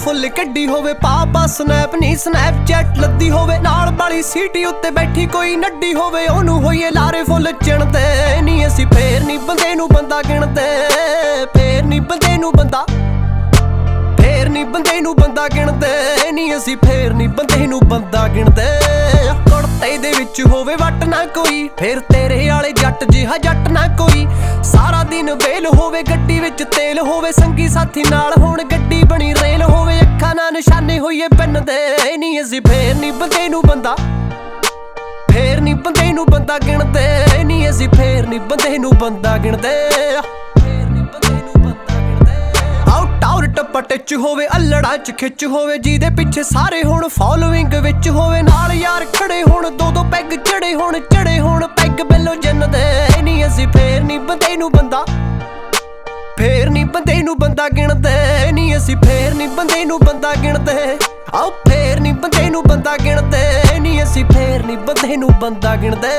Full कड्डी होवे पापा स्नैप नी स्नैपचैट लद्दी होवे नाल वाली सीटी उत्ते बैठी कोई नड्डी होवे ओनू होइए लारे फुल चिणदे नी असी फेर नी बंदे नू बंदा गिणदे फेर नी बंदे नू बंदा फेर नी बंदे नू बंदा गिणदे नी असी फेर नी बंदे नू बंदा गिणदे कुड़ते दे विच होवे वट ना कोई फिर तेरे आले जट जिहा जट ना कोई सारा दिन बेल होवे गड्डी विच तेल होवे संगी साथी नाल होण गड्डी बनी रेल होवे अखां नाल निशाने होइए पिन दे नी असी फेर नी बंदे नू बंदा फेर नी बंदे नू बंदा गिणदे नी असी फेर नी बंदे नू बंदा गिणदे टप्पा टिच होवे अल्लड़ा च खिच होवे जिहदे पिछे सारे होण फॉलोइंग विच होवे नाल यार खड़े होण दो दो पैग चढ़े होण पैग बेलो जन दे नी असी फेर नी बंदे नू बंदा फेर नी बंदे नू बंदा गिणदे नी असी फेर नी बंदे नू बंदा गिणदे आओ फेर नी बंदे नू बंदा गिणदे नी असी फेर नी बंदे नू बंदा गिणदे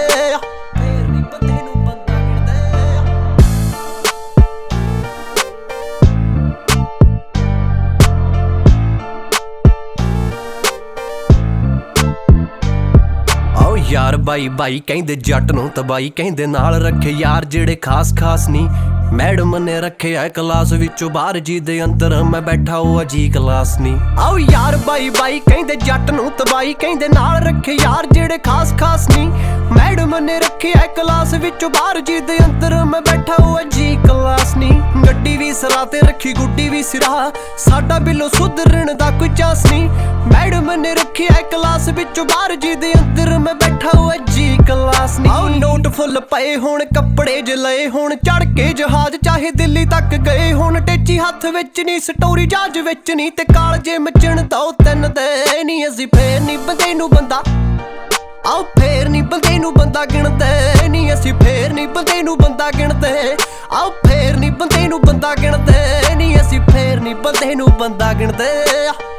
यार बाई बाई कहंदे जट नूं तबाई कहंदे नाल रखे यार जेड़े खास खास नी मैडम ने रखे है क्लास विचों बाहर जी दे अंदर मैं बैठा हुआ जी क्लास नी आओ यार बाई बाई कहंदे जट नूं तबाई कहंदे नाल रखे यार जेड़े खास खास नी मैडम ने रखे है क्लास विचों बाहर जी दे अंदर मैं बैठा हुआ जी क्लास नी गड्डी भी सिरा ते रखी गुड्डी भी सिरा साडा बिलो सुधरन दा कोई चांस नी मैडम ने रखे है क्लास विचों बाहर जी दे अंदर मैं बैठा हुआ जी क्लास नी आओ नोट फुल पए होण कपड़े ज लए होण चढ़ के जहाज चाहे दिल्ली तक गए होण टेची हथ विच नी स्टोरी जहाज विच नी ते कालजे मचण दो तिन दे नी असी फेर नी बंदे नू बंदा आओ फेर नी बंदे नू बंदा गिणदे नी असी फेर नी बंदे नू बंदा गिणदे आओ फेर नी बंदे नू बंदा गिणदे नी असी फेर नी बंदे नू बंदा गिणदे।